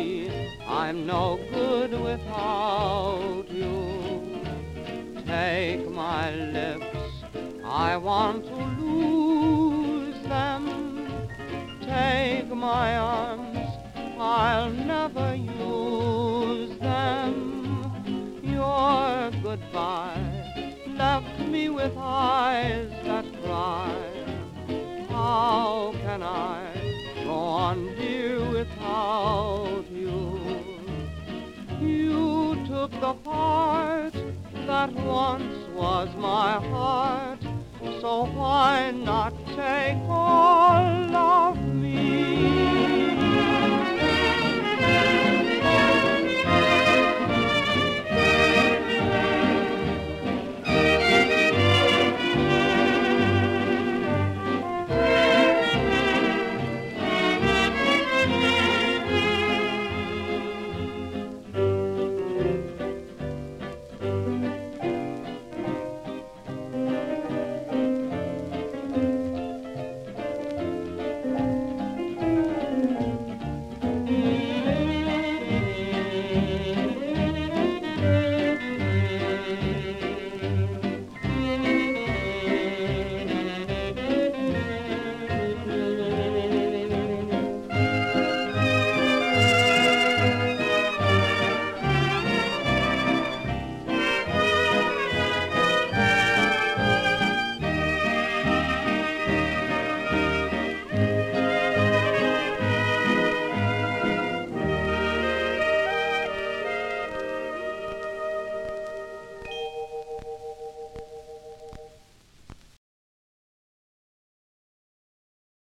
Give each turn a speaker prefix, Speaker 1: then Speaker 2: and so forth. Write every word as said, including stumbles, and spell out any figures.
Speaker 1: see I'm no good without you. Take my lips, I want to lose them. Take my arms, I'll never use them. Your goodbye left me with eyes that cry. How can I go on, dear, without you? You took the part that once was my heart, so why not take all?